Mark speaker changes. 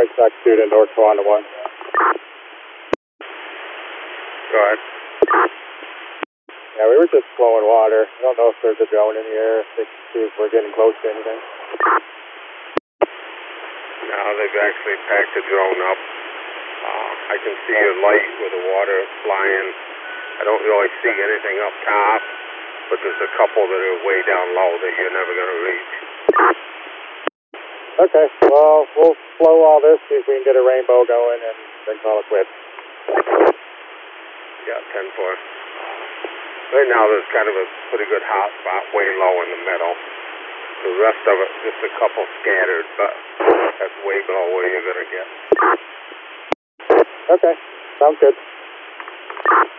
Speaker 1: White Sox student, North Swan 1.
Speaker 2: Go ahead.
Speaker 1: Yeah, we were just flowing water. I don't know if there's a drone in the air, to see if we're getting close to anything.
Speaker 2: Now they've actually packed the drone up. I can see your light with the water flying. I don't really see anything up top, but there's a couple that are way down low that you're never going to reach.
Speaker 1: Okay, well, we'll flow all this, see if we can get a rainbow going, and then call it quits.
Speaker 2: Yeah, 10-4. Right now there's kind of a pretty good hot spot way low in the middle. The rest of it, just a couple scattered, but that's way below where you're going to get.
Speaker 1: Okay, sounds good.